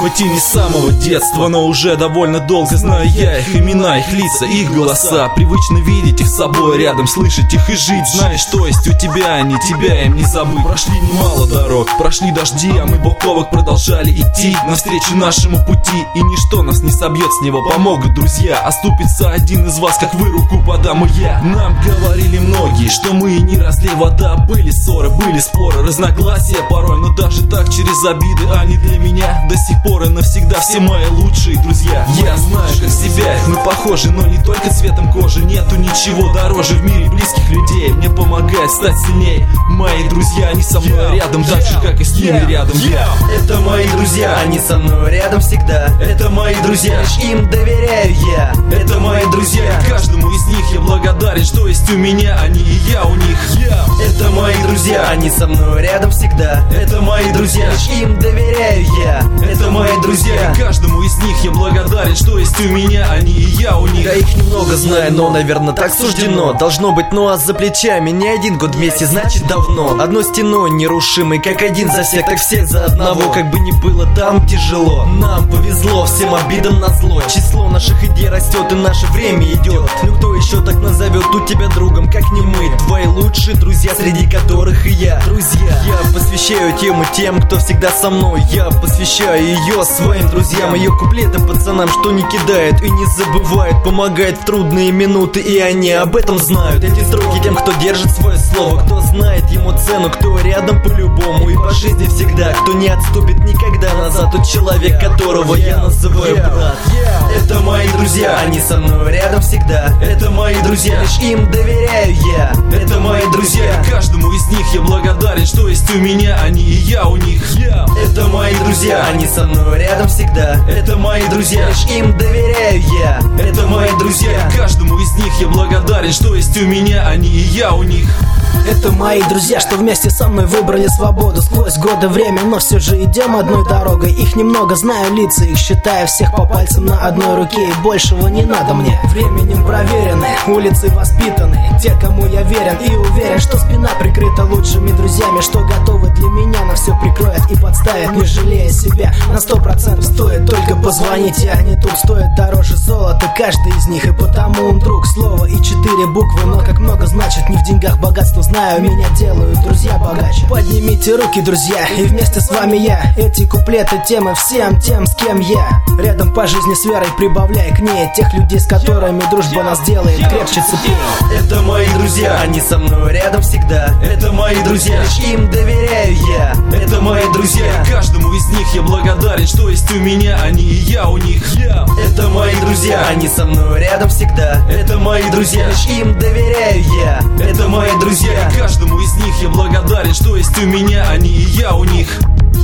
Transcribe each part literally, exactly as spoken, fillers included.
Хоть и не с самого детства, но уже довольно долго знаю я их имена, их лица, их голоса. Привычно видеть их с собой рядом, слышать их и жить. Знаешь, что есть у тебя, они тебя им не забыть. Прошли немало дорог, прошли дожди, а мы бок о бок продолжали идти навстречу нашему пути. И ничто нас не собьет с него, помогут друзья. Оступится один из вас, как вы, руку подам и я. Нам говорили многие, что мы не разлей вода. Были ссоры, были споры, разногласия порой, но даже так через обиды они для меня до сих пор и навсегда все мои лучшие друзья. Я знаю, как себя, мы похожи, но не только цветом кожи. Нету ничего дороже в мире близких людей. Мне помогает стать сильнее мои друзья, они со мной рядом, так же, как и с ними рядом я. Это мои друзья, они со мной рядом всегда. Это мои друзья, лишь им доверяю я. Это мои друзья, каждому из них я благодарен, что есть у меня, они и я у них. Это мои друзья, они со мной рядом всегда. Это мои друзья, лишь им доверяю я. Это мои друзья, каждому из них я благодарен, что есть у меня, они и я у них. Я их немного знаю, но, наверное, так суждено. Должно быть, ну а за плечами не один год вместе, значит давно. Одной стеной нерушимой, как один за всех, так все за одного. Как бы ни было там тяжело, нам повезло, всем обидам назло. Число наших идей растет и наше время идет. Ну кто еще так назовет у тебя другом, как не мы? Твои лучшие друзья, среди которых и я. Друзья, я посвящаю тему тем, кто всегда со мной. Я посвящаю ее своим друзьям, ее куплеты пацанам, что не кидают и не забывают, помогает в трудные минуты, и они об этом знают. Эти строки тем, кто держит свое слово, кто знает ему цену, кто рядом по-любому и по жизни всегда, кто не отступит никогда назад. Тот человек, которого я называю брат. Это мои друзья, они со мной рядом всегда. Это мои друзья, лишь им доверяю я. Это мои друзья, каждому из них я благодарен, что есть у меня, они и я у них. Это мои друзья, они со мной рядом всегда. Это мои друзья, лишь им доверяю я. Это мои друзья, каждому из них я благодарен, что есть у меня, они и я у них. Это мои друзья, что вместе со мной выбрали свободу. Сквозь годы время, но все же идем одной дорогой. Их немного, знаю лица, их считаю всех по пальцам на одной руке. И большего не надо мне. Временем проверены, улицы воспитаны, те, кому я верен и уверен, что спина прикрыта лучшими друзьями, что готовы для меня на все прикроют и подставят, не жалея себя. На сто процентов стоит только позвонить, я не тут, стоит дороже золота каждый из них. И потому он друг, слово и четыре буквы, но как много значит не в деньгах богатство. Знаю, меня делают друзья богаче. Поднимите руки, друзья, и вместе с вами я. Эти куплеты темы всем тем, с кем я рядом по жизни с верой, прибавляя к ней тех людей, с которыми дружба нас делает крепче цепей. Это мои друзья, они со мной рядом всегда. Это мои друзья, лишь им доверяю я. Это мои друзья, каждому из них я благодарен, что есть у меня, они и я у них. Это мои друзья, они со мной рядом всегда. Это мои друзья, лишь им доверяю я. Это мои друзья, каждому из них я благодарен, что есть у меня, они и я у них.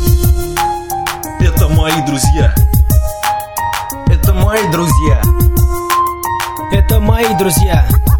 Это мои друзья. Это мои друзья. Это мои друзья.